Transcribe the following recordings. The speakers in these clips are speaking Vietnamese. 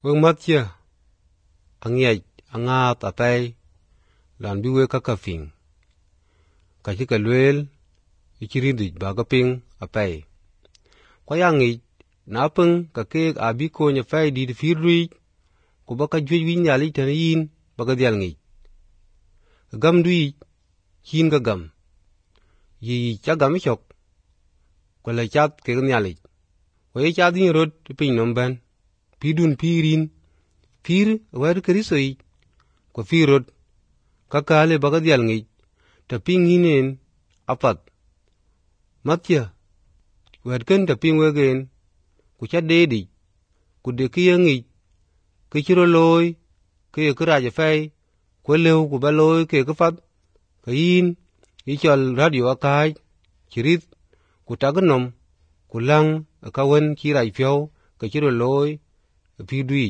Weng matya angiaj anga tapai lan biwe kakafing kachika luel ichirindu bagaping apai kwayangi napeng kakek abiko nya fai di firui kubaka jwej winyali tanayin bagadial ngi gam dui hin ga gam yi chagam chok kwala chat ke nyali waye chadin rod pin nomban pidun pirin pir wer krisoi ko firod kakale bagadial ngi taping hinen apat matya wer ken taping wegen ku chadedi ku de kiyangi ke chiro loy ke kraje fai ko lew ku baloy ke kafat kayin ichal radio akai chirit ku taganom ku lang kawen chirai fyo ke chiro loy pidui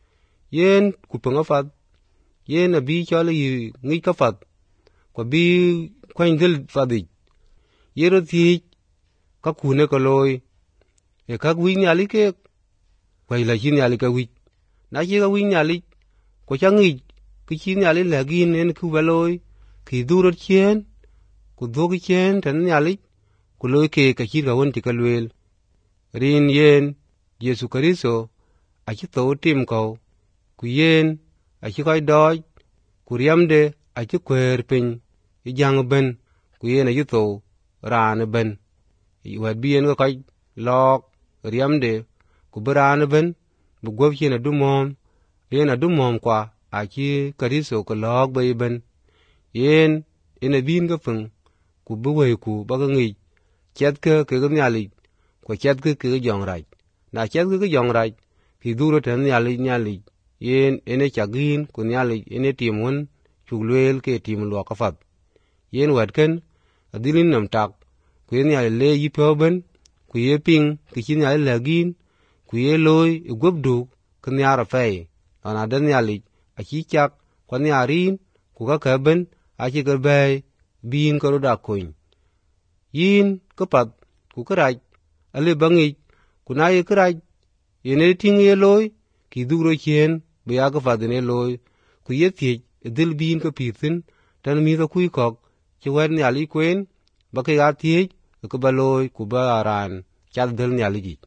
yen ku pangafat yen abi chale yi ngi kafat ko bi kwandel fadi yero ti ka kune ko loy e ka wi nyali ke kwai la chin nyali ka wi na chi ka wi nyali ko changi ki chin nyali lagin en ku baloy ki duro chen ku dogi chen tan nyali ku loy ke ka chi ga won ti ka lwel rin yen Yesu Kristo a chi to tim ko ku yen a chi kai doj ku riamde a chi kwer pin i jang ben ku yen a chi to ran ben i wad bien ko kai lok riamde ku bran ben bu gob chen a du mom yen a du mom kwa a chi Kristo ko lok be ben yen ene bin ga fun ku bu we ku ba ga ngi chet ke ga nyali ko chet ke jong raj na chet ke jong raj ki duro tan nyali yen ene chagin ku nyali ene timun chuglwel ke tim lo kafat yen watken adilin nam tak ku yen nyali le yi poben ku ye ping ki chin nyali lagin ku ye loy gobdu ku nyara fai ana dan nyali a chi chak ku nyarin ku ka kaben a chi ka bay bin ko da koin yin ko pat ku kraj ale bangi ku na ye kraj yene ting ye loy ki duro chen be ya ga fadene loy ku ye ti dil bin ko pitin tan mi ko kuy kok ci wer nyali kwen ba ke ya ti ko ba loy ku ba ran chal dil nyali ji